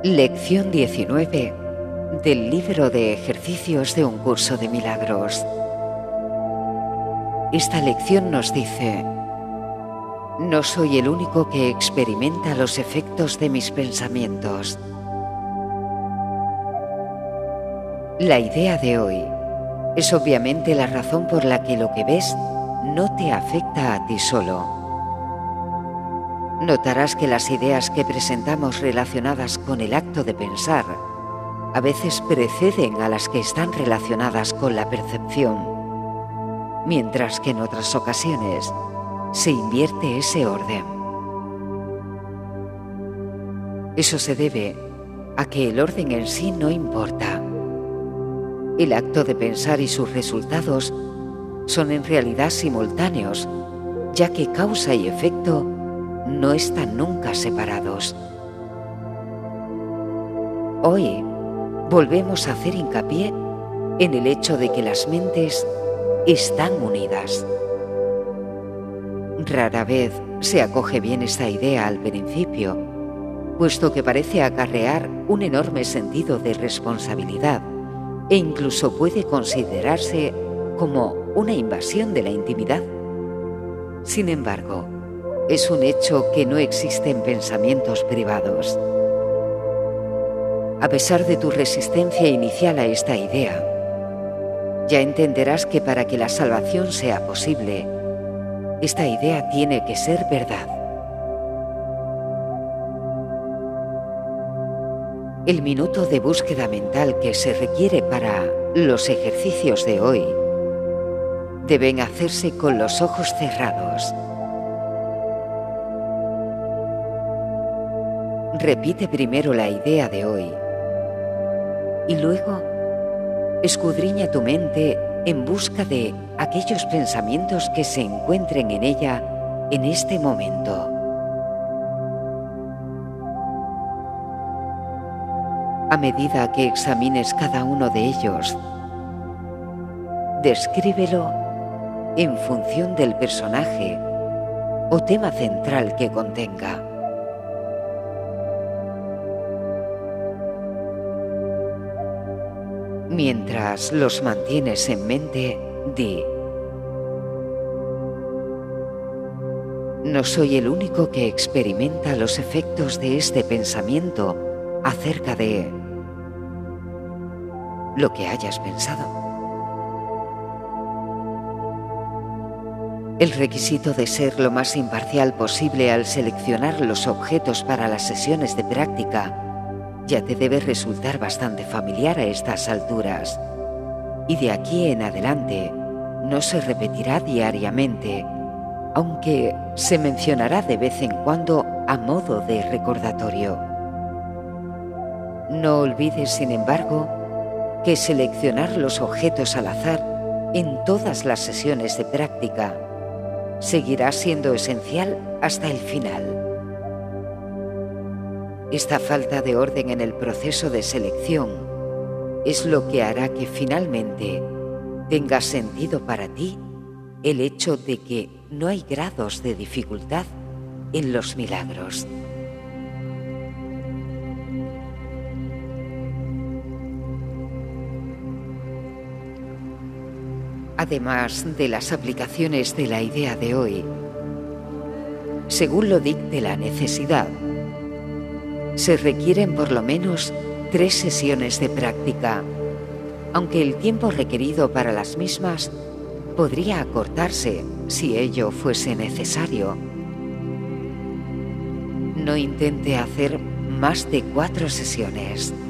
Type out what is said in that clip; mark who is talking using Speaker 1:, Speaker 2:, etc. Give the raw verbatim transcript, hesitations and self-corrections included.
Speaker 1: Lección diecinueve del libro de ejercicios de un curso de milagros. Esta lección nos dice: no soy el único que experimenta los efectos de mis pensamientos. La idea de hoy es obviamente la razón por la que lo que ves no te afecta a ti solo. Notarás que las ideas que presentamos relacionadas con el acto de pensar a veces preceden a las que están relacionadas con la percepción, mientras que en otras ocasiones se invierte ese orden. Eso se debe a que el orden en sí no importa. El acto de pensar y sus resultados son en realidad simultáneos, ya que causa y efecto no están nunca separados. Hoy volvemos a hacer hincapié en el hecho de que las mentes están unidas. Rara vez se acoge bien esta idea al principio, puesto que parece acarrear un enorme sentido de responsabilidad e incluso puede considerarse como una invasión de la intimidad. Sin embargo, es un hecho que no existen pensamientos privados. A pesar de tu resistencia inicial a esta idea, ya entenderás que para que la salvación sea posible, esta idea tiene que ser verdad. El minuto de búsqueda mental que se requiere para los ejercicios de hoy deben hacerse con los ojos cerrados. Repite primero la idea de hoy y luego escudriña tu mente en busca de aquellos pensamientos que se encuentren en ella en este momento. A medida que examines cada uno de ellos, descríbelo en función del personaje o tema central que contenga. Mientras los mantienes en mente, di: no soy el único que experimenta los efectos de este pensamiento acerca de lo que hayas pensado. El requisito de ser lo más imparcial posible al seleccionar los objetos para las sesiones de práctica ya te debe resultar bastante familiar a estas alturas, y de aquí en adelante no se repetirá diariamente, aunque se mencionará de vez en cuando a modo de recordatorio. No olvides, sin embargo, que seleccionar los objetos al azar en todas las sesiones de práctica seguirá siendo esencial hasta el final. Esta falta de orden en el proceso de selección es lo que hará que finalmente tenga sentido para ti el hecho de que no hay grados de dificultad en los milagros. Además de las aplicaciones de la idea de hoy, según lo dicte la necesidad, se requieren por lo menos tres sesiones de práctica, aunque el tiempo requerido para las mismas podría acortarse si ello fuese necesario. No intente hacer más de cuatro sesiones.